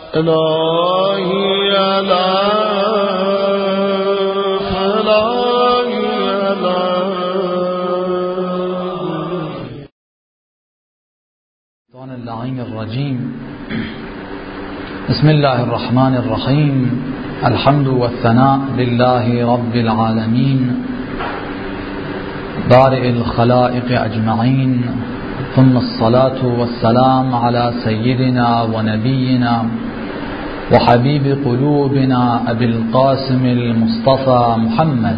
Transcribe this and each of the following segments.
إلهي اللعين الرجيم. بسم الله الرحمن الرحيم. الحمد والثناء لله رب العالمين بارئ الخلائق أجمعين، ثم الصلاة والسلام على سيدنا ونبينا وحبيب قلوبنا أبي القاسم المصطفى محمد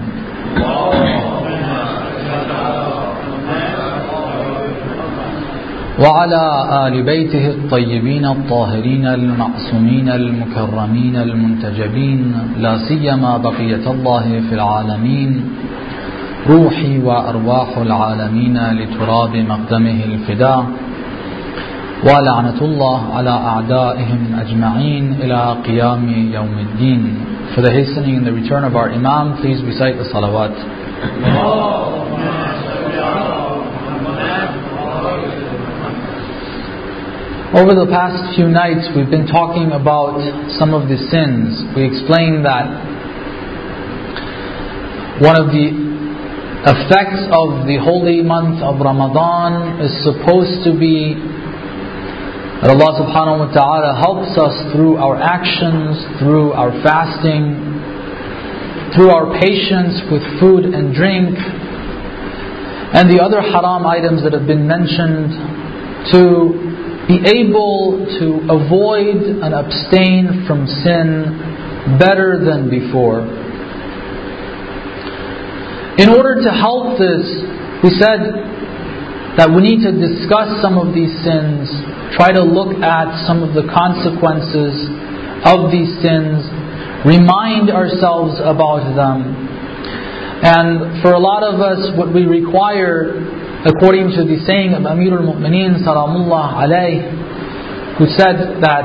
وعلى آل بيته الطيبين الطاهرين المعصومين المكرمين المنتجبين، لا سيما بقية الله في العالمين، روحي وأرواح العالمين لتراب مقدمه الفداء، ولعنة الله على أعدائهم أجمعين إلى قيام يوم الدين. For the hastening and the return of our Imam, please recite the salawat. Over the past few nights we've been talking about some of the sins. We explained that one of the effects of the holy month of Ramadan is supposed to be that Allah subhanahu wa ta'ala helps us through our actions, through our fasting, through our patience with food and drink, and the other haram items that have been mentioned, to be able to avoid and abstain from sin better than before. In order to help this, we said that we need to discuss some of these sins, try to look at some of the consequences of these sins, remind ourselves about them. And for a lot of us, what we require, according to the saying of Amir al-Mu'mineen Salamullah alayh, who said that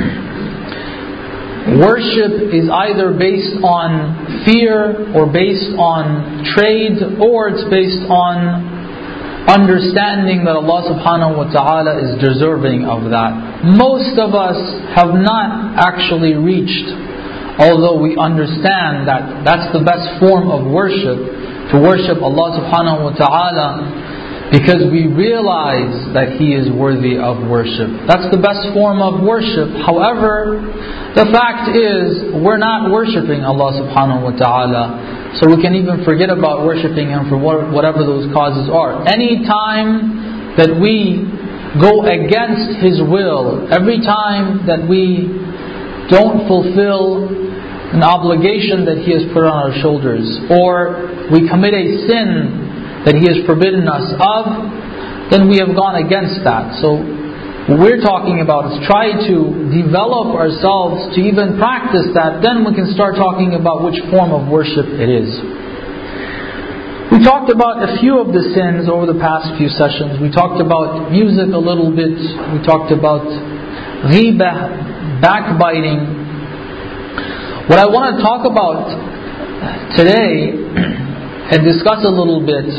worship is either based on fear or based on trade, or it's based on understanding that Allah subhanahu wa ta'ala is deserving of that. Most of us have not actually reached, although we understand that that's the best form of worship, to worship Allah subhanahu wa ta'ala, because we realize that He is worthy of worship. That's the best form of worship. However, the fact is, we're not worshipping Allah subhanahu wa ta'ala, so we can even forget about worshipping Him for whatever those causes are. Any time that we go against His will, every time that we don't fulfill an obligation that He has put on our shoulders, or we commit a sin that He has forbidden us of, then we have gone against that. So what we're talking about is try to develop ourselves to even practice that. Then we can start talking about which form of worship it is. We talked about a few of the sins over the past few sessions. We talked about music a little bit. We talked about ghibah, backbiting. What I want to talk about today and discuss a little bit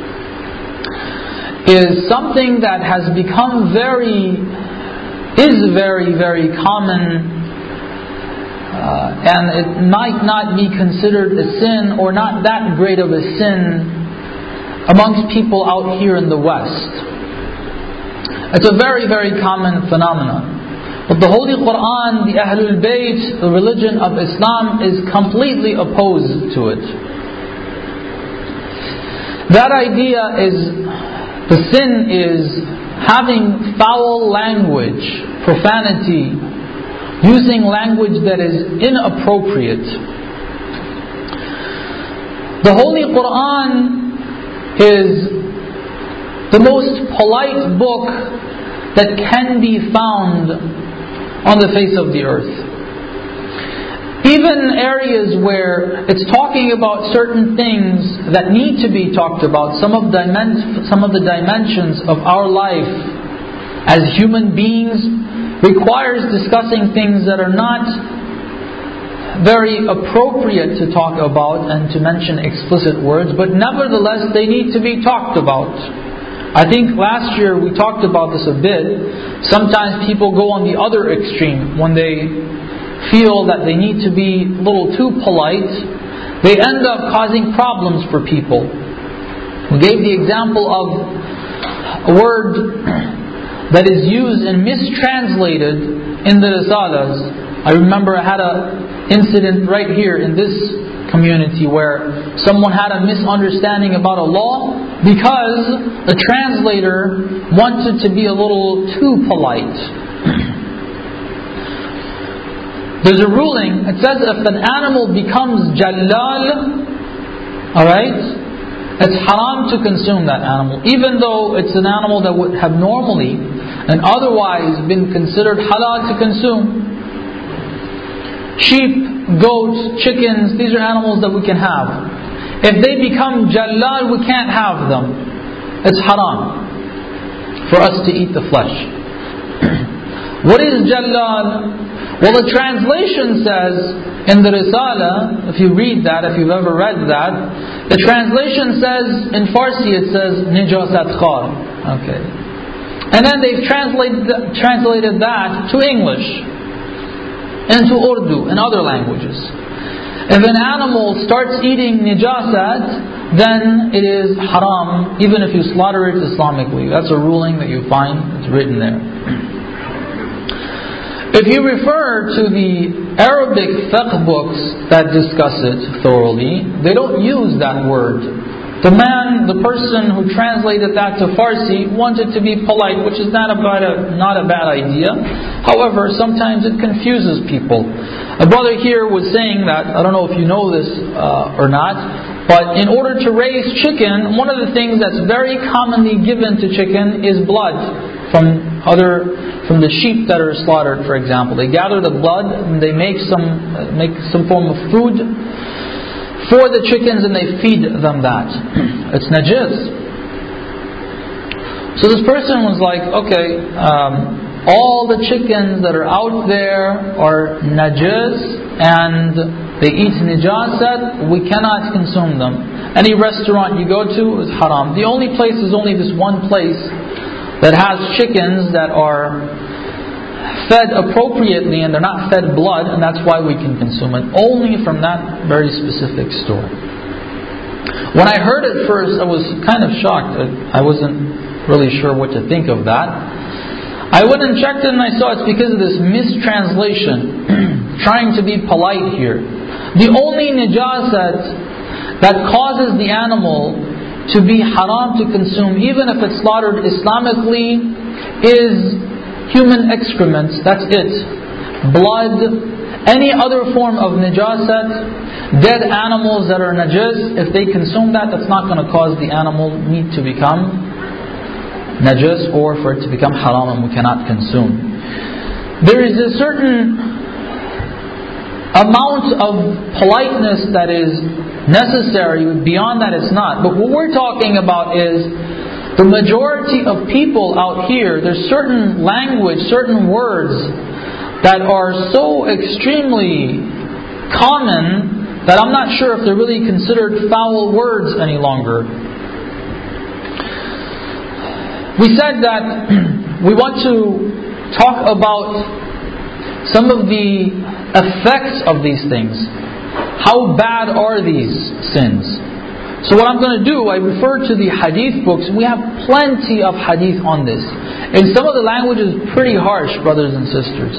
is something that has become very common, and it might not be considered a sin, or not that great of a sin amongst people out here in the West. It's a very, very common phenomenon. But the Holy Quran, the Ahlul Bayt, the religion of Islam is completely opposed to it. That idea is, the sin is having foul language, profanity, using language that is inappropriate. The Holy Quran is the most polite book that can be found on the face of the earth. Even areas where it's talking about certain things that need to be talked about, some of the dimensions of our life as human beings requires discussing things that are not very appropriate to talk about and to mention explicit words, but nevertheless they need to be talked about. I think last year we talked about this a bit. Sometimes people go on the other extreme when they feel that they need to be a little too polite. They end up causing problems for people. We gave the example of a word that is used and mistranslated in the Risalas. I remember I had an incident right here in this community where someone had a misunderstanding about a law because the translator wanted to be a little too polite. There's a ruling, it says if an animal becomes jalal, alright, it's haram to consume that animal, even though it's an animal that would have normally and otherwise been considered halal to consume. Sheep, goats, chickens, these are animals that we can have. If they become jalal, we can't have them. It's haram for us to eat the flesh. What is jalal? Well, the translation says in the Risala, if you read that, if you've ever read that, the translation says, in Farsi it says, nijasat khar. Okay. And then they've translated that to English, into Urdu, and other languages. If an animal starts eating nijasat, then it is haram, even if you slaughter it Islamically. That's a ruling that you find, it's written there. If you refer to the Arabic fiqh books that discuss it thoroughly, they don't use that word. The person who translated that to Farsi wanted to be polite, which is not a bad idea. However, sometimes it confuses people. A brother here was saying that, I don't know if you know this or not, but in order to raise chicken, one of the things that's very commonly given to chicken is blood from the sheep that are slaughtered, for example. They gather the blood and they make some form of food for the chickens and they feed them that. It's najis. So this person was like, okay, all the chickens that are out there are najis and they eat nijasat, we cannot consume them. Any restaurant you go to is haram. The only place is only this one place that has chickens that are fed appropriately and they're not fed blood, and that's why we can consume it. Only from that very specific store. When I heard it first, I was kind of shocked. I wasn't really sure what to think of that. I went and checked it and I saw it's because of this mistranslation. Trying to be polite here. The only najasat that causes the animal to be haram to consume, even if it's slaughtered Islamically, is human excrements. That's it. Blood, any other form of najasat, dead animals that are najis, if they consume that, that's not going to cause the animal meat to become najis or for it to become haram and we cannot consume. There is a certain amount of politeness that is necessary. Beyond that it's not. But what we're talking about is the majority of people out here, there's certain language, certain words that are so extremely common that I'm not sure if they're really considered foul words any longer. We said that we want to talk about some of the effects of these things. How bad are these sins? So what I'm going to do, I refer to the hadith books. We have plenty of hadith on this. And some of the language is pretty harsh, brothers and sisters.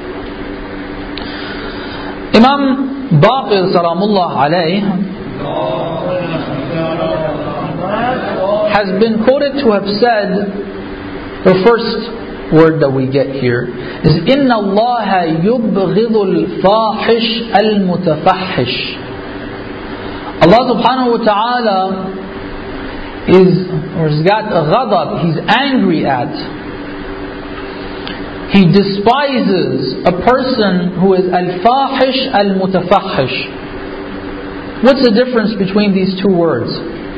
Imam Baqir Salamullah alayh has been quoted to have said, the first word that we get here is إِنَّ اللَّهَ يُبْغِضُ الْفَاحِشَ الْمُتَفَحِّشِ. Allah subhanahu wa ta'ala has got a ghadab, He's angry at. He despises a person who is al-fahish al-mutafahish. What's the difference between these two words?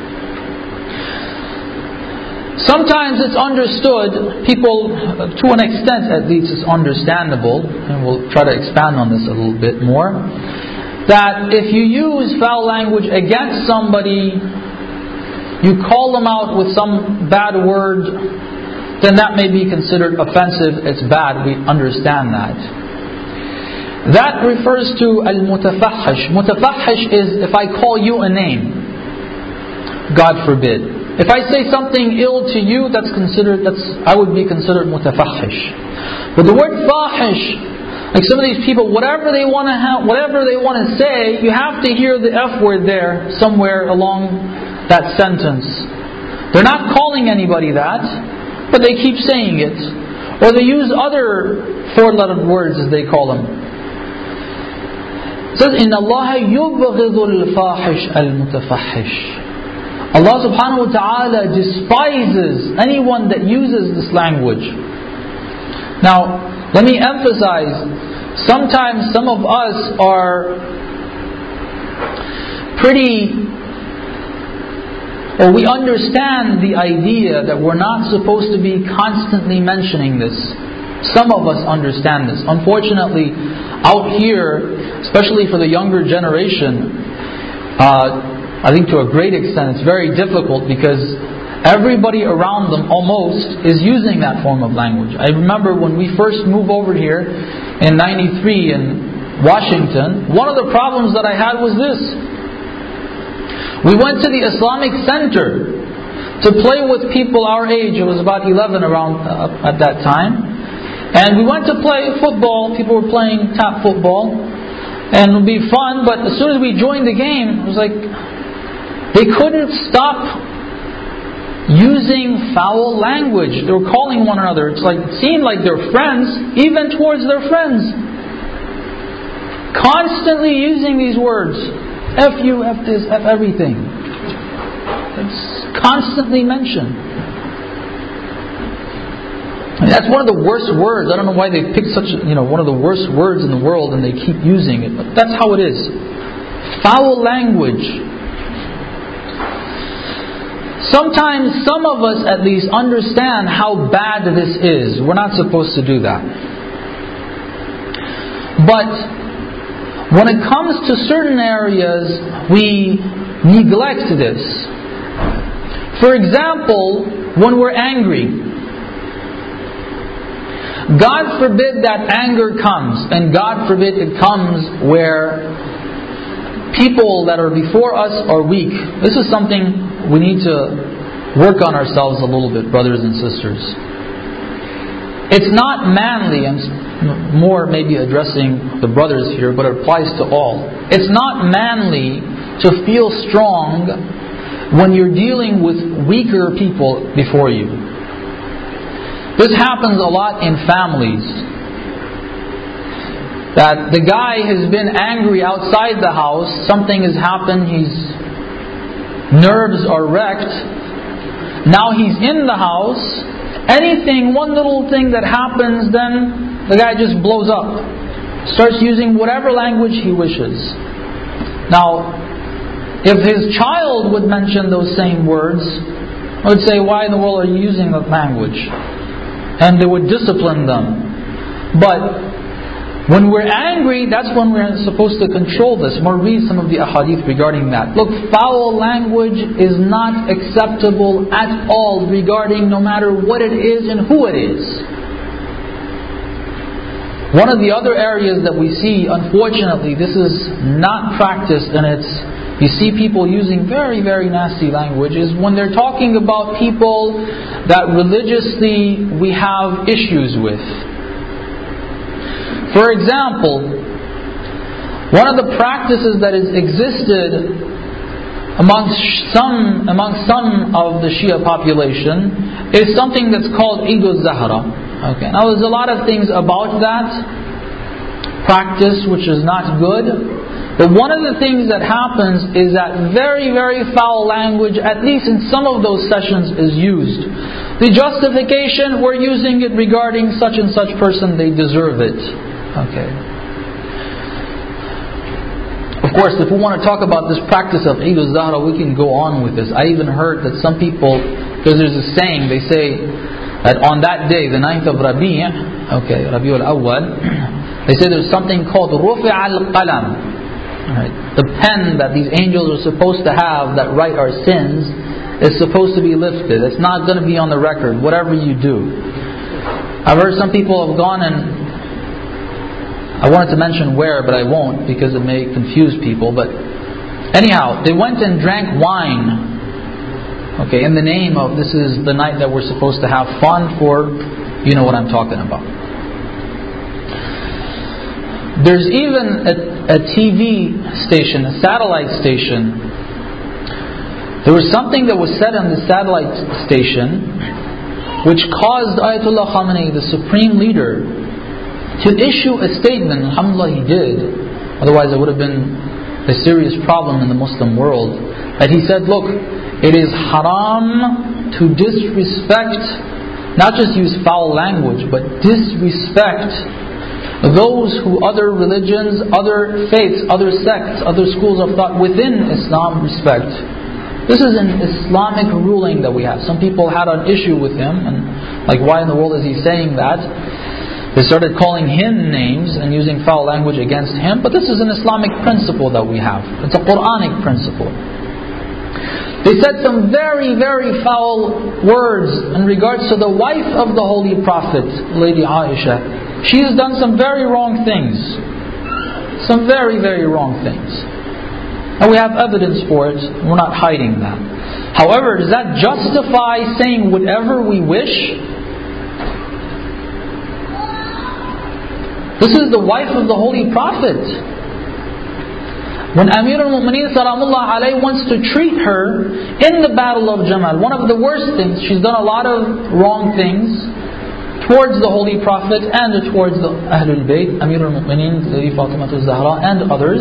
Sometimes it's understood, people, to an extent at least, it's understandable, and we'll try to expand on this a little bit more, that if you use foul language against somebody, you call them out with some bad word, then that may be considered offensive. It's bad. We understand that. That refers to al-mutafahish. Mutafahish is if I call you a name, God forbid. If I say something ill to you, I would be considered mutafahish. But the word fahish, like some of these people, whatever they want to say, you have to hear the F word there somewhere along that sentence. They're not calling anybody that, but they keep saying it. Or they use other four-lettered words as they call them. It says, إِنَّ اللَّهَ يُبْغِضُ الْفَاحِشَ الْمُتَفَحِّشِ. Allah subhanahu wa ta'ala despises anyone that uses this language. Now, let me emphasize, sometimes some of us are we understand the idea that we're not supposed to be constantly mentioning this. Some of us understand this. Unfortunately, out here, especially for the younger generation, I think to a great extent it's very difficult because everybody around them almost is using that form of language. I remember when we first moved over here in 93 in Washington, one of the problems that I had was this. We went to the Islamic Center to play with people our age. It was about 11 around at that time. And we went to play football. People were playing tap football. And it would be fun, but as soon as we joined the game, it was like they couldn't stop using foul language. They were calling one another. It seemed like they're friends, even towards their friends. Constantly using these words. F you, F this, F everything. It's constantly mentioned. And that's one of the worst words. I don't know why they picked one of the worst words in the world and they keep using it. But that's how it is. Foul language. Sometimes some of us at least understand how bad this is. We're not supposed to do that. But when it comes to certain areas, we neglect this. For example, when we're angry, God forbid that anger comes, and God forbid it comes where people that are before us are weak. This is something we need to work on ourselves a little bit, brothers and sisters. It's not manly, and more maybe addressing the brothers here, but it applies to all. It's not manly to feel strong when you're dealing with weaker people before you. This happens a lot in families. That the guy has been angry outside the house, something has happened, his nerves are wrecked. Now he's in the house. One little thing that happens, then the guy just blows up. Starts using whatever language he wishes. Now, if his child would mention those same words, I would say, why in the world are you using that language? And they would discipline them. But when we're angry, that's when we're supposed to control this. We'll read some of the ahadith regarding that. Look, foul language is not acceptable at all regarding no matter what it is and who it is. One of the other areas that we see, unfortunately, this is not practiced, and you see people using very, very nasty language, is when they're talking about people that religiously we have issues with. For example, one of the practices that has existed amongst some of the Shia population is something that's called Eid al-Zahra. Okay. Now there's a lot of things about that practice which is not good. But one of the things that happens is that very, very foul language, at least in some of those sessions, is used. The justification, we're using it regarding such and such person, they deserve it. Okay. Of course, if we want to talk about this practice of Eid al-Zahra, we can go on with this. I even heard that some people, because there's a saying, they say that on that day, the 9th of Rabi' al-Awwal, they say there's something called Rufi' al-Qalam. Right. The pen that these angels are supposed to have that write our sins is supposed to be lifted. It's not going to be on the record, whatever you do. I've heard some people have gone and, I wanted to mention where, but I won't because it may confuse people. But anyhow, they went and drank wine, okay, in the name of this is the night that we're supposed to have fun for, you know what I'm talking about. There's even a TV station, a satellite station. There was something that was said on the satellite station which caused Ayatollah Khamenei, the supreme leader, to issue a statement. Alhamdulillah, he did. Otherwise it would have been a serious problem in the Muslim world. That he said, look, it is haram to disrespect, not just use foul language, but disrespect those who other religions, other faiths, other sects, other schools of thought within Islam respect. This is an Islamic ruling that we have. Some people had an issue with him, and like, why in the world is he saying that? They started calling him names and using foul language against him, but this is an Islamic principle that we have. It's a Quranic principle. They said some very, very foul words in regards to the wife of the Holy Prophet, Lady Aisha. She has done some very wrong things. Some very, very wrong things. And we have evidence for it. We're not hiding that. However, does that justify saying whatever we wish? This is the wife of the Holy Prophet. When Amir al-Mu'mineen Salamullah alayhi wants to treat her in the Battle of Jamal, one of the worst things, she's done a lot of wrong things towards the Holy Prophet and towards the Ahlul Bayt, Amir al-Mu'mineen, Lady Fatimah al-Zahra and others.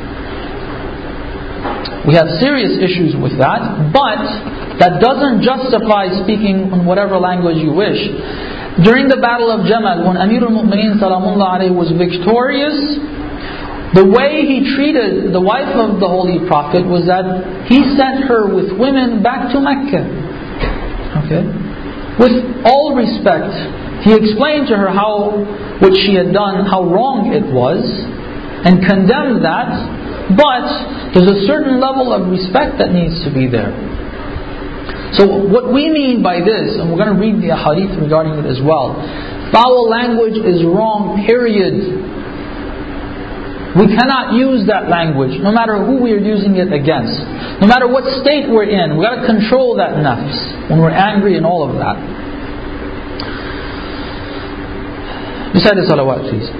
We have serious issues with that, but that doesn't justify speaking in whatever language you wish. During the Battle of Jamal, when Amir al-Mu'mineen Salamullah alayhi was victorious, the way he treated the wife of the Holy Prophet was that he sent her with women back to Mecca. Okay? With all respect, he explained to her what she had done, how wrong it was, and condemned that, but there's a certain level of respect that needs to be there. So what we mean by this, and we're going to read the hadith regarding it as well, foul language is wrong, period. We cannot use that language, no matter who we are using it against. No matter what state we're in, we've got to control that nafs when we're angry and all of that. Recite the salawat, please.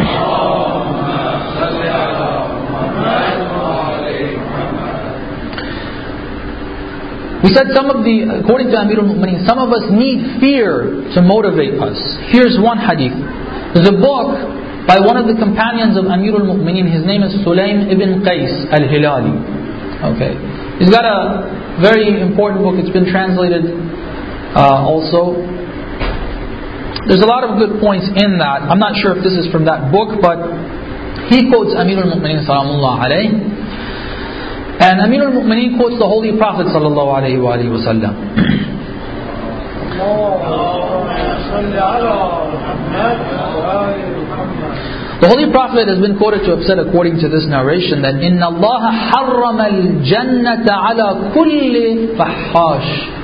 We said according to Amir al-Mu'mineen, some of us need fear to motivate us. Here's one hadith. There's a book by one of the companions of Amir al-Mu'mineen. His name is Sulaym ibn Qais al-Hilali. Okay. He's got a very important book. It's been translated also. There's a lot of good points in that. I'm not sure if this is from that book, but he quotes Amir al-Mu'mineen Salamullah alayhi. And Amir al-Mu'mineen quotes the Holy Prophet sallallahu alayhi wa sallam. The Holy Prophet has been quoted to have said, according to this narration, that إِنَّ اللَّهَ حَرَّمَ الْجَنَّةَ عَلَى كُلِّ فَحَّاشٍ.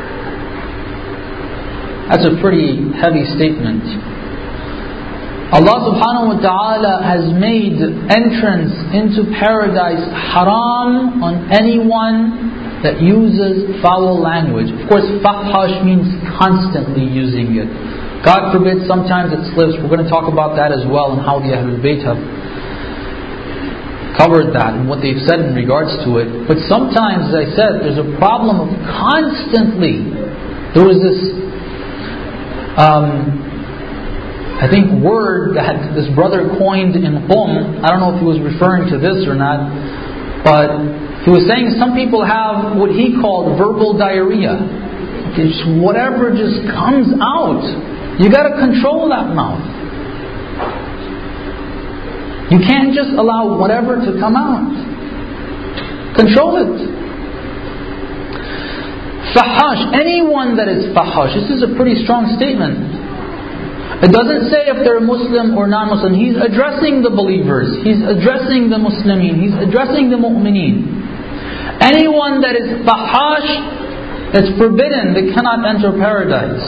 That's a pretty heavy statement. Allah subhanahu wa ta'ala has made entrance into paradise haram on anyone that uses foul language. Of course, fahash means constantly using it. God forbid, sometimes it slips. We're going to talk about that as well, and how the Ahlul Bayt have covered that and what they've said in regards to it. But sometimes, as I said, there's a problem of constantly. There was this I think word that this brother coined in Qom. I don't know if he was referring to this or not, but he was saying some people have what he called verbal diarrhea. Okay, just whatever just comes out. You got to control that mouth. You can't just allow whatever to come out. Control it. Fahash, anyone that is fahash, this is a pretty strong statement. It doesn't say if they're Muslim or non-Muslim. He's addressing the believers. He's addressing the Muslimin. He's addressing the mu'mineen. Anyone that is fahash, It's forbidden. They cannot enter paradise.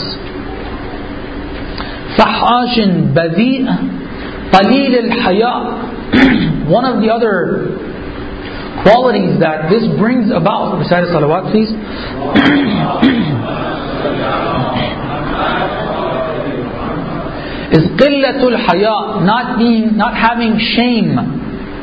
فحاش بذيء قليل الحياء. One of the other qualities that this brings about, recite salawat please, is قلة الحياء, not having shame.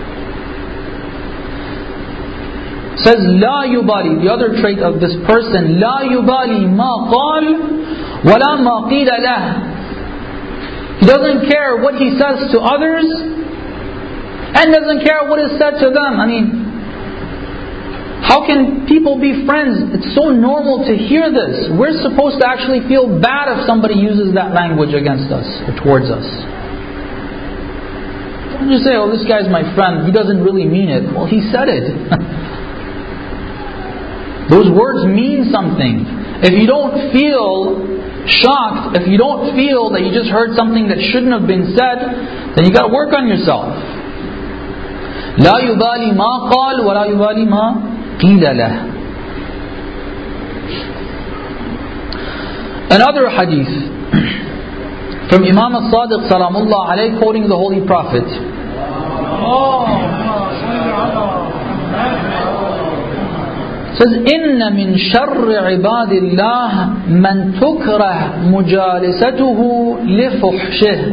Says لا يبالي, the other trait of this person, لا يبالي ما قال ولا ما قيل له. He doesn't care what he says to others and doesn't care what is said to them. I mean, how can people be friends? It's so normal to hear this. We're supposed to actually feel bad if somebody uses that language against us or towards us. Don't just say, oh, this guy's my friend, he doesn't really mean it. Well, he said it. Those words mean something. If you don't feel shocked, if you don't feel that you just heard something that shouldn't have been said, then you got to work on yourself. لا يبالي ما قال ولا يبالي ما قيل له. Another hadith from Imam al-Sadiq salamullah alayhi, quoting the Holy Prophet. Says, إن من شر عباد الله من تكره مجالسته لفحشه.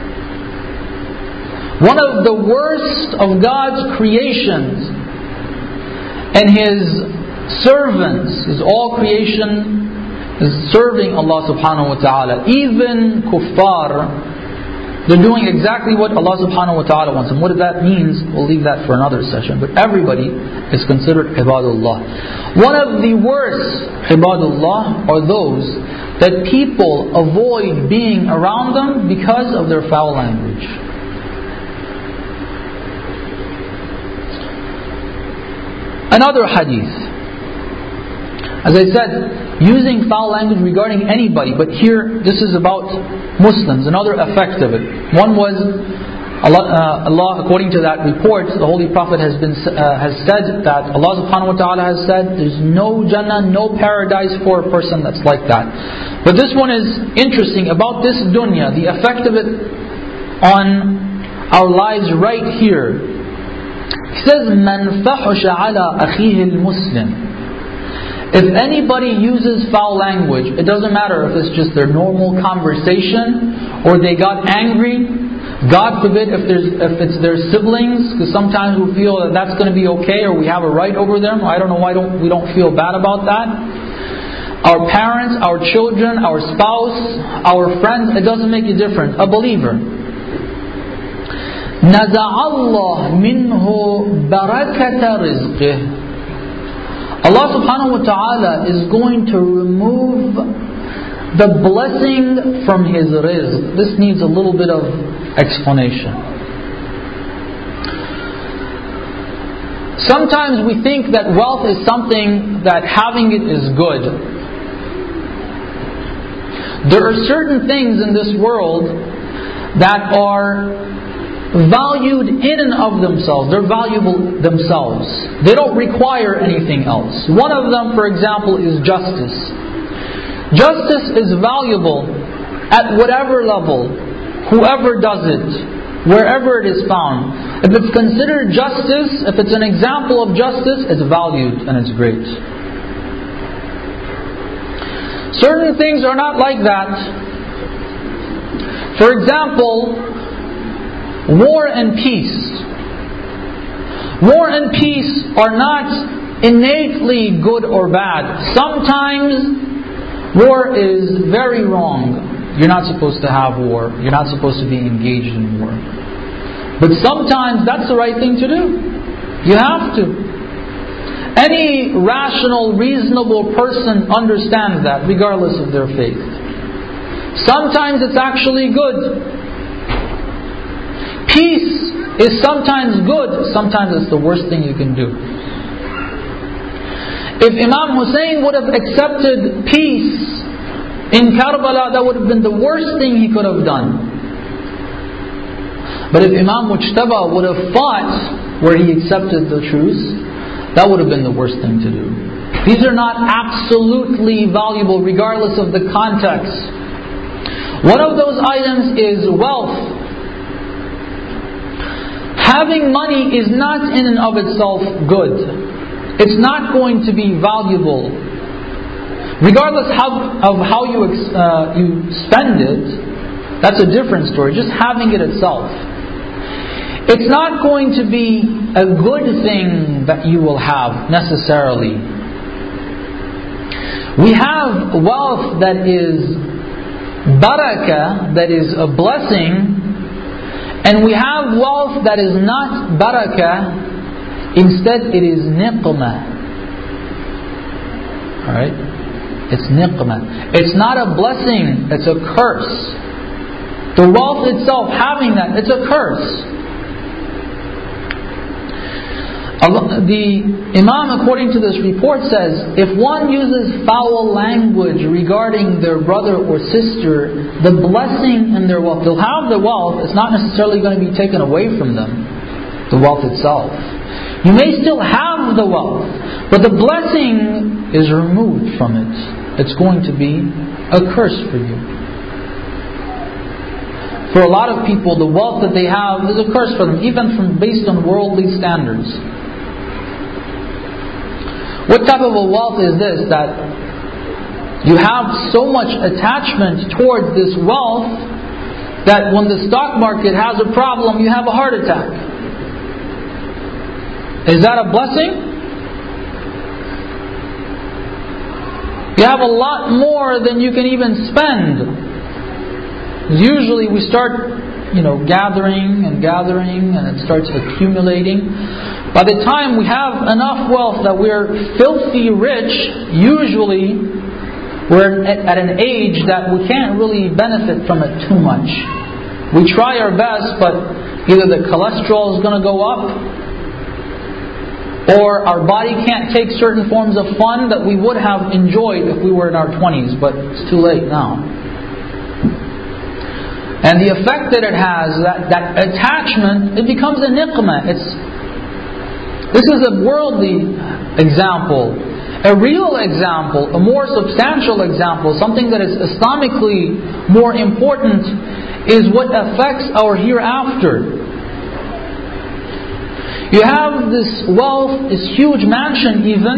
One of the worst of God's creations and His servants, His all creation is serving Allah subhanahu wa ta'ala. Even kuffar, they're doing exactly what Allah subhanahu wa ta'ala wants. And what that means, we'll leave that for another session. But everybody is considered ibadullah. One of the worst ibadullah are those that people avoid being around them because of their foul language. Another hadith. As I said, using foul language regarding anybody, but here this is about Muslims, another effect of it. One was, Allah according to that report, the Holy Prophet has said that Allah subhanahu wa ta'ala has said, there's no Jannah, no paradise for a person that's like that. But this one is interesting, about this dunya, the effect of it on our lives right here. He says, مَنْ فَحُشَ عَلَىٰ أَخِيهِ الْمُسْلِمِ. If anybody uses foul language, it doesn't matter if it's just their normal conversation or they got angry. God forbid if it's their siblings, because sometimes we feel that that's going to be okay or we have a right over them. I don't know why we don't feel bad about that. Our parents, our children, our spouse, our friends, it doesn't make a difference. A believer. نَزَعَ اللَّهُ مِنْهُ بَرَكَةَ رِزْقِهِ. Allah subhanahu wa ta'ala is going to remove the blessing from His rizq. This needs a little bit of explanation. Sometimes we think that wealth is something that having it is good. There are certain things in this world that are valued in and of themselves. They're valuable themselves. They don't require anything else. One of them, for example, is justice. Justice is valuable at whatever level, whoever does it, wherever it is found. If it's considered justice, if it's an example of justice, it's valued and it's great. Certain things are not like that. For example, war and peace. War and peace are not innately good or bad. Sometimes war is very wrong. You're not supposed to have war. You're not supposed to be engaged in war. But sometimes that's the right thing to do. You have to. Any rational, reasonable person understands that, regardless of their faith. Sometimes it's actually good. Peace is sometimes good, sometimes it's the worst thing you can do. If Imam Hussein would have accepted peace in Karbala, that would have been the worst thing he could have done. But if Imam Mujtaba would have fought where he accepted the truth, that would have been the worst thing to do. These are not absolutely valuable regardless of the context. One of those items is wealth. Having money is not in and of itself good. It's not going to be valuable. Regardless of how you spend it, that's a different story. Just having it itself. It's not going to be a good thing that you will have necessarily. We have wealth that is barakah, that is a blessing, and we have wealth that is not barakah, instead it is niqmah. Alright? It's niqmah. It's not a blessing, it's a curse. The wealth itself, having that, it's a curse. The Imam, according to this report, says, if one uses foul language regarding their brother or sister, the blessing in their wealth, they'll have the wealth, it's not necessarily going to be taken away from them, the wealth itself. You may still have the wealth, but the blessing is removed from it. It's going to be a curse for you. For a lot of people, the wealth that they have is a curse for them, even based on worldly standards. What type of a wealth is this? That you have so much attachment towards this wealth that when the stock market has a problem, you have a heart attack. Is that a blessing? You have a lot more than you can even spend. Usually we start, gathering and it starts accumulating. By the time we have enough wealth that we're filthy rich, usually we're at an age that we can't really benefit from it too much. We try our best, but either the cholesterol is going to go up, or our body can't take certain forms of fun that we would have enjoyed if we were in our 20s, but it's too late now. And the effect that it has, that attachment, it becomes a niqmah. This is a worldly example. A real example, a more substantial example, something that is Islamically more important, is what affects our hereafter. You have this wealth, this huge mansion even,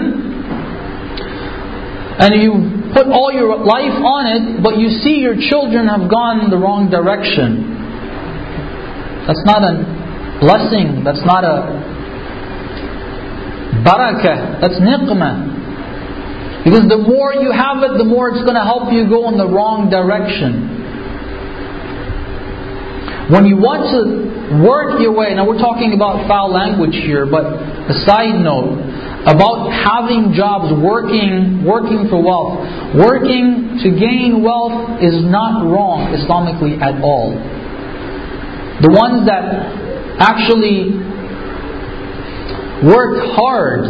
and you put all your life on it, but you see your children have gone the wrong direction. That's not a blessing, that's not a barakah, that's niqmah. Because the more you have it, the more it's going to help you go in the wrong direction. When you want to work your way, now we're talking about foul language here, but a side note, about having jobs, working for wealth. Working to gain wealth is not wrong Islamically at all. The ones that actually worked hard,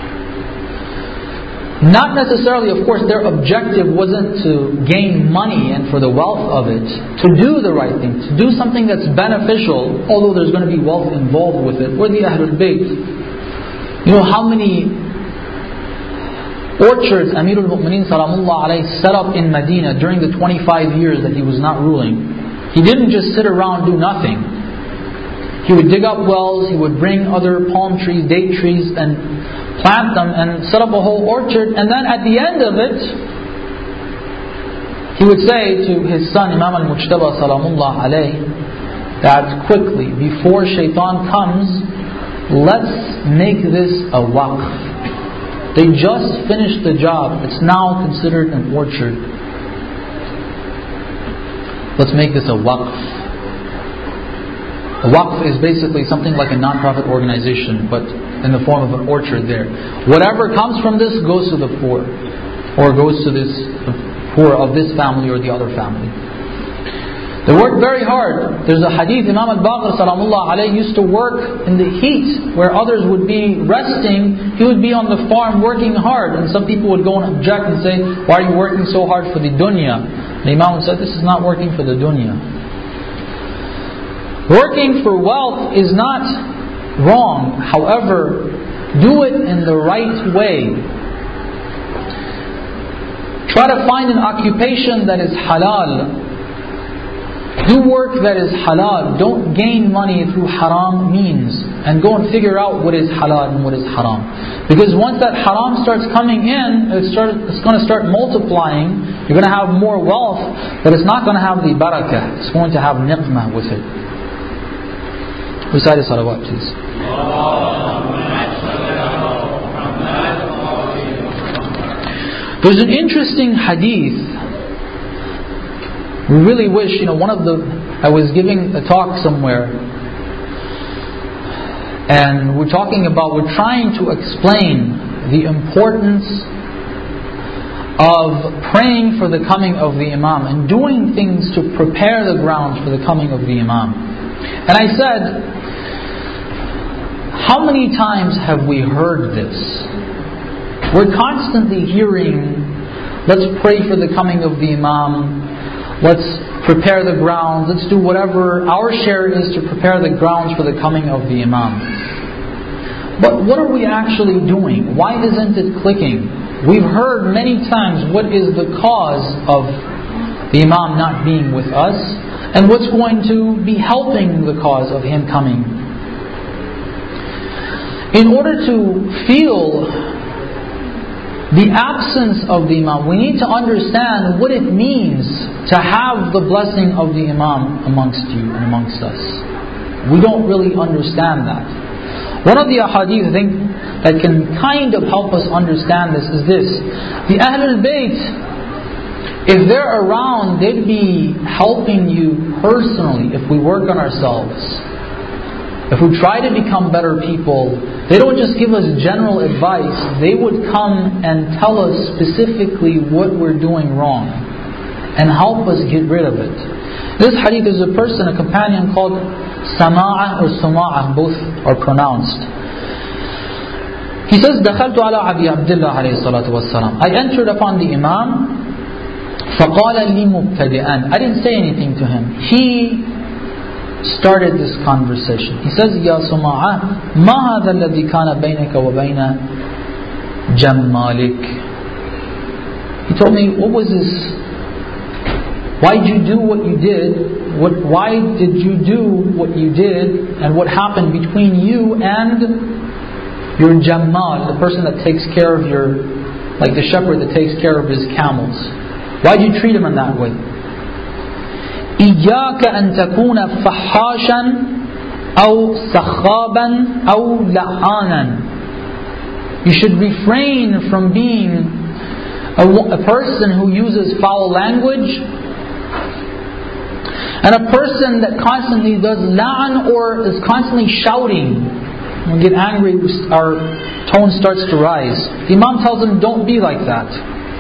not necessarily, of course, their objective wasn't to gain money and for the wealth of it, to do the right thing, to do something that's beneficial, although there's going to be wealth involved with it. We're the Ahlul Bayt. You know how many orchards Amirul Mu'mineen Salamullah alayhi set up in Medina during the 25 years that he was not ruling. He didn't just sit around do nothing. He would dig up wells, he would bring other palm trees, date trees, and plant them and set up a whole orchard. And then at the end of it, he would say to his son Imam al-Mujtaba Salamullah alayhi that quickly, before shaitan comes, let's make this a waqf. They just finished the job. It's now considered an orchard. Let's make this a waqf. A waqf is basically something like a non-profit organization, but in the form of an orchard there. Whatever comes from this goes to the poor, or goes to the poor of this family or the other family. They worked very hard. There's a hadith, Imam al-Baqir Salamullah alayhi used to work in the heat where others would be resting. He would be on the farm working hard, and some people would go and object and say, why are you working so hard for the dunya? The Imam said, this is not working for the dunya. Working for wealth is not wrong. However, do it in the right way. Try to find an occupation that is halal. Do work that is halal. Don't gain money through haram means. And go and figure out what is halal and what is haram. Because once that haram starts coming in, it's going to start multiplying. You're going to have more wealth, but it's not going to have the barakah. It's going to have niqmah with it. Recite the salawat, please. There's an interesting hadith. We really wish, I was giving a talk somewhere, and we're trying to explain the importance of praying for the coming of the Imam and doing things to prepare the ground for the coming of the Imam. And I said, how many times have we heard this? We're constantly hearing, let's pray for the coming of the Imam. Let's prepare the grounds. Let's do whatever our share is to prepare the grounds for the coming of the Imam. But what are we actually doing? Why isn't it clicking? We've heard many times what is the cause of the Imam not being with us, and what's going to be helping the cause of him coming. In order to feel the absence of the Imam, we need to understand what it means to have the blessing of the Imam amongst you and amongst us. We don't really understand that. One of the ahadith I think that can kind of help us understand this is this. The Ahlul Bayt, if they're around, they'd be helping you personally if we work on ourselves. If we try to become better people, they don't just give us general advice, they would come and tell us specifically what we're doing wrong and help us get rid of it. This hadith is a companion called Sama'ah or Suma'ah, both are pronounced. He says, دخلت على أبي عبد الله عليه الصلاة والسلام. I entered upon the Imam, فقال لي مبتدئا. I didn't say anything to him. He started this conversation. He says, يا سماعة ما هذا الذي كان بينك وبين جمالك. He told me, what was this? Why did you do what you did? Why did you do what you did? And what happened between you and your Jamal, the person that takes care of like the shepherd that takes care of his camels. Why did you treat him in that way? إياك أن تكون فحاشا أو سخابا أو لعانا. You should refrain from being a person who uses foul language and a person that constantly does la'an or is constantly shouting. When we get angry, our tone starts to rise. The Imam tells him, don't be like that.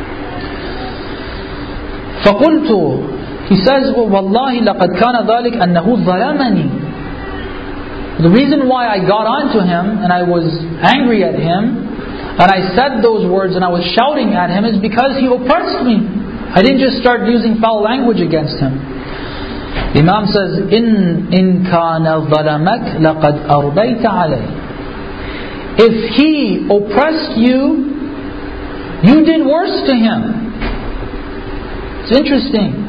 فقلت, he says, وَاللَّهِ لَقَدْ كَانَ ذَلِكَ أَنَّهُ ظَلَمَنِي. The reason why I got onto him and I was angry at him and I said those words and I was shouting at him is because he oppressed me. I didn't just start using foul language against him. The Imam says, إِن كَانَ ظَلَمَكْ لَقَدْ أَرْبَيْتَ عَلَيْهِ. If he oppressed you, you did worse to him. It's interesting.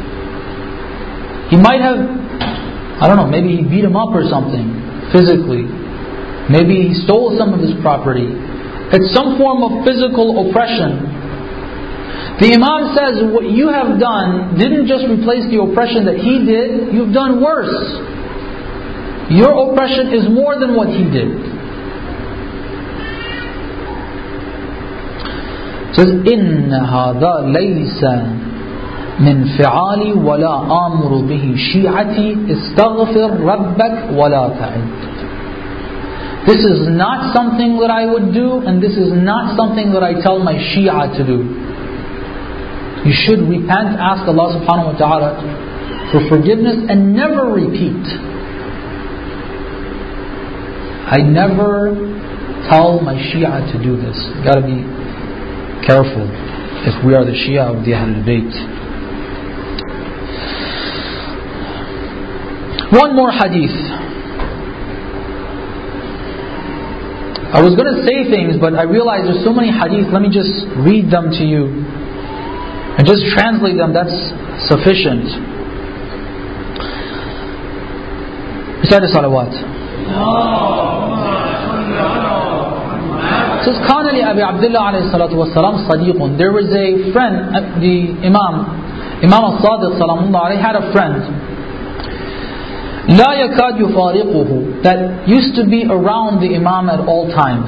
He might have, maybe he beat him up or something, physically. Maybe he stole some of his property. It's some form of physical oppression. The Imam says, what you have done didn't just replace the oppression that he did, you've done worse. Your oppression is more than what he did. It says, إِنَّ هَذَا لَيْسَ من فعالي ولا آمر به شيعتي استغفر ربك ولا تعد. This is not something that I would do, and this is not something that I tell my Shia to do. You should repent, ask Allah subhanahu wa ta'ala for forgiveness, and never repeat. I never tell my Shia to do this. You've got to be careful if we are the Shia of the Ahlul Bayt. One more hadith. I was going to say things, but I realized there's so many hadith. Let me just read them to you. And just translate them, that's sufficient. Recite the salawat. It says, كان لأبي عبد الله عليه الصلاة والسلام صديق. There was a friend, the Imam al-Sadiq salamullah alayhi had a friend, لا يكاد يفارقه, that used to be around the Imam at all times.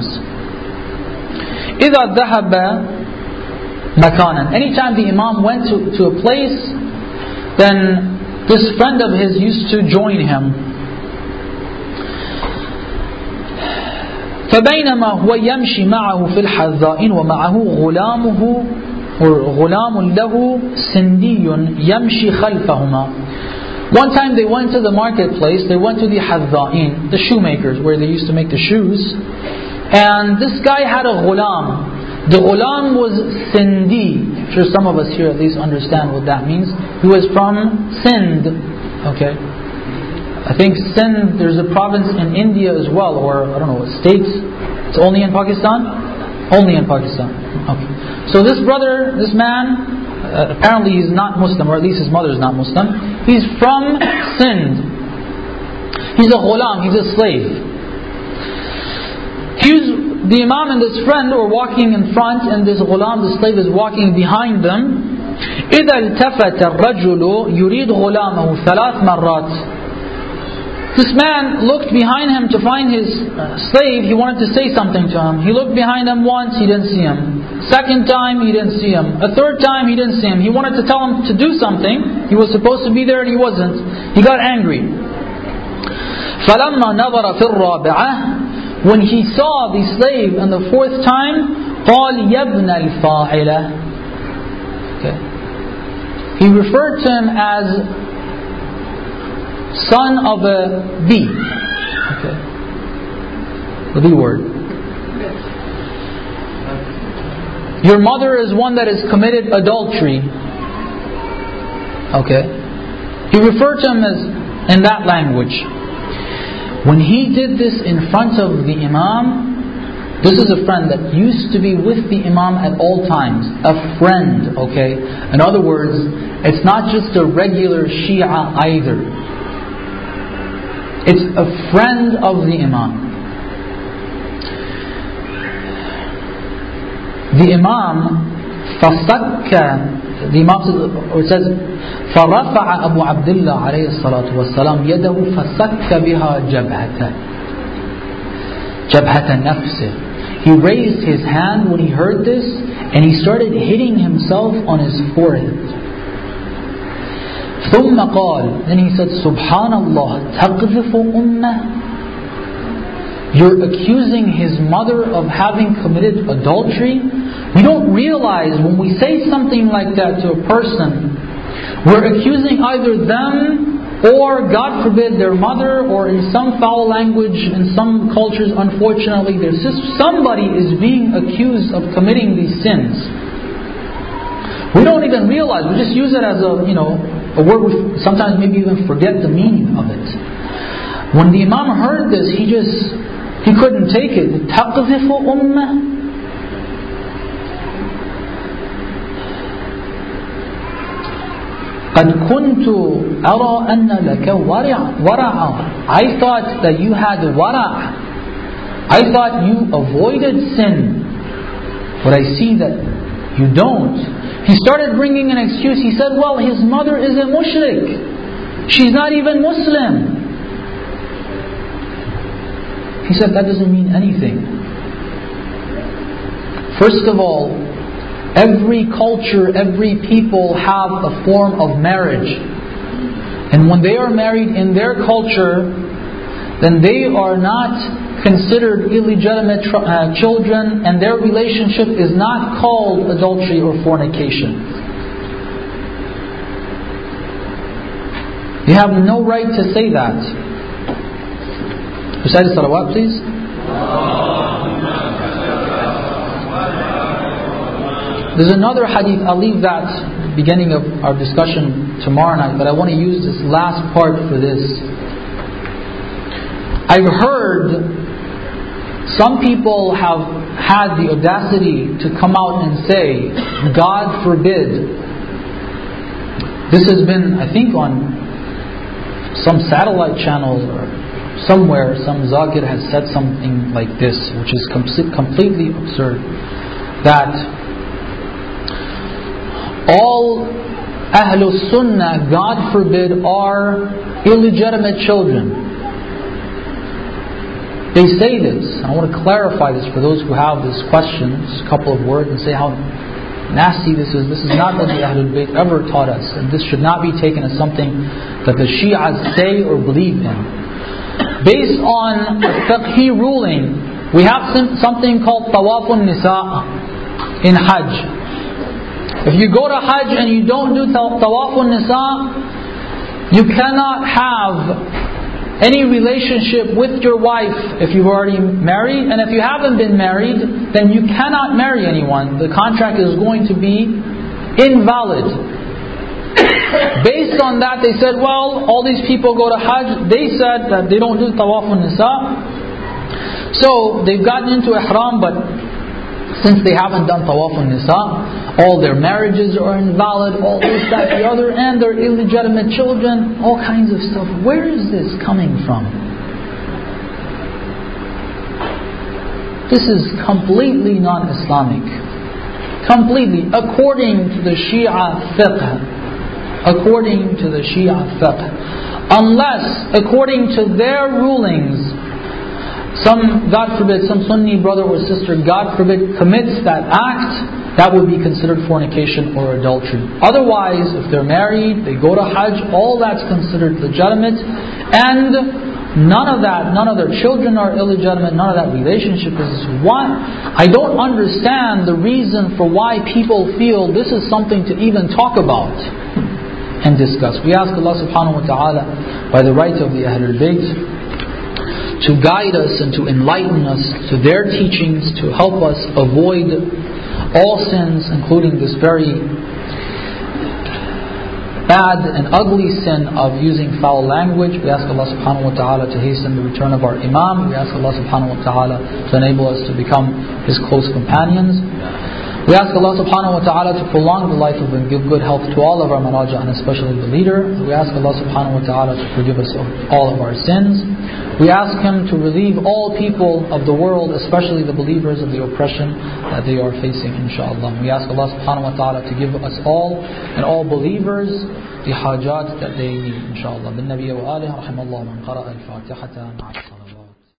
إذا ذهب مكانا, anytime the Imam went to a place, then this friend of his used to join him. فبينما هو يمشي معه في الحذاء ومعه غلامه غلام له سندي يمشي خلفهما. One time they went to the marketplace, they went to the Hadda'in, the shoemakers, where they used to make the shoes. And this guy had a ghulam. The ghulam was Sindi. I'm sure some of us here at least understand what that means. He was from Sindh. Okay. I think Sindh, there's a province in India as well, or I don't know, states. It's only in Pakistan? Only in Pakistan. Okay. So this brother, this man, apparently he's not Muslim, or at least his mother is not Muslim. He's from Sindh. He's a ghulam, he's a slave. The Imam and this friend were walking in front, and this ghulam, the slave, is walking behind them. إذا التفت الرجل يريد غلامه ثلاث مرات. This man looked behind him to find his slave. He wanted to say something to him. He looked behind him once, he didn't see him. Second time, he didn't see him. A third time, he didn't see him. He wanted to tell him to do something. He was supposed to be there and he wasn't. He got angry. فَلَمَّا نَظَرَ فِي الرَّابِعَةِ, when he saw the slave and the fourth time, قَالْ يَبْنَ الْفَاعِلَ. Okay. He referred to him as son of a bee. Okay. The B word. Your mother is one that has committed adultery. Okay. He referred to him as in that language. When he did this in front of the Imam, this is a friend that used to be with the Imam at all times. A friend, okay? In other words, it's not just a regular Shia either. It's a friend of the Imam. The Imam فَصَكَّ, the Imam says, فَرَفَعَ أَبُو عَبْدِ اللَّهِ عَلَيْهِ الصَّلَاةُ وَالسَّلَامُ يَدَهُ فَصَكَّ بِهَا جَبْهَةَ نَفْسِهِ. He raised his hand when he heard this, and he started hitting himself on his forehead. ثم قال, then he said, Subhanallah, تقذف أمه. You're accusing his mother of having committed adultery. We don't realize when we say something like that to a person, we're accusing either them or, God forbid, their mother, or in some foul language, in some cultures, unfortunately, there's somebody is being accused of committing these sins. We don't even realize. We just use it as a word we sometimes maybe even forget the meaning of it. When the Imam heard this, he couldn't take it. تَقْذِفُ أُمَّةً. قَدْ كُنْتُ أَرَى أَنَّ لَكَ وَرَعًا. I thought that you had wara'. I thought you avoided sin. But I see that you don't. He started bringing an excuse. He said, well, his mother is a mushrik. She's not even Muslim. He said, that doesn't mean anything. First of all, every culture, every people have a form of marriage. And when they are married in their culture, then they are not considered illegitimate children, and their relationship is not called adultery or fornication. You have no right to say that. Recite the salawat, please. There's another hadith, I'll leave that beginning of our discussion tomorrow night, but I want to use this last part for this. I've heard some people have had the audacity to come out and say, God forbid This has been, I think, on some satellite channel or somewhere, some Zakir has said something like this, which is completely absurd. That all Ahlul Sunnah, God forbid, are illegitimate children. They say this. I want to clarify this for those who have this question, just a couple of words, and say how nasty this is. This is not what the Ahlul Bayt ever taught us, and this should not be taken as something that the Shi'as say or believe in. Based on a fiqhi ruling, we have something called Tawafun Nisa in Hajj. If you go to Hajj and you don't do Tawafun Nisa, you cannot have any relationship with your wife if you've already married, and if you haven't been married, then you cannot marry anyone. The contract is going to be invalid. Based on that, they said, well, all these people go to Hajj. They said that they don't do Tawafun Nisa, so they've gotten into Ihram, but since they haven't done Tawafun Nisa, all their marriages are invalid, all this, that, the other, and they're illegitimate children, all kinds of stuff. Where is this coming from? This is completely non-Islamic. Completely. According to the Shia fiqh. According to the Shia fiqh. Unless, according to their rulings, some, God forbid, some Sunni brother or sister, God forbid, commits that act, that would be considered fornication or adultery. Otherwise, if they're married, they go to Hajj, all that's considered legitimate, and none of their children are illegitimate, none of that relationship is one. I don't understand the reason for why people feel this is something to even talk about and discuss. We ask Allah subhanahu wa ta'ala, by the right of the Ahlul Bayt, to guide us and to enlighten us to their teachings, to help us avoid all sins, including this very bad and ugly sin of using foul language. We ask Allah subhanahu wa ta'ala to hasten the return of our Imam. We ask Allah subhanahu wa ta'ala to enable us to become His close companions. We ask Allah subhanahu wa ta'ala to prolong the life of and give good health to all of our maraja, and especially the leader. We ask Allah subhanahu wa ta'ala to forgive us of all of our sins. We ask Him to relieve all people of the world, especially the believers, of the oppression that they are facing, inshaAllah. We ask Allah subhanahu wa ta'ala to give us all and all believers the hajat that they need, inshaAllah. Bin Nabiya wa alihi, rahimallahu man qara'a al-Fatihata ma'a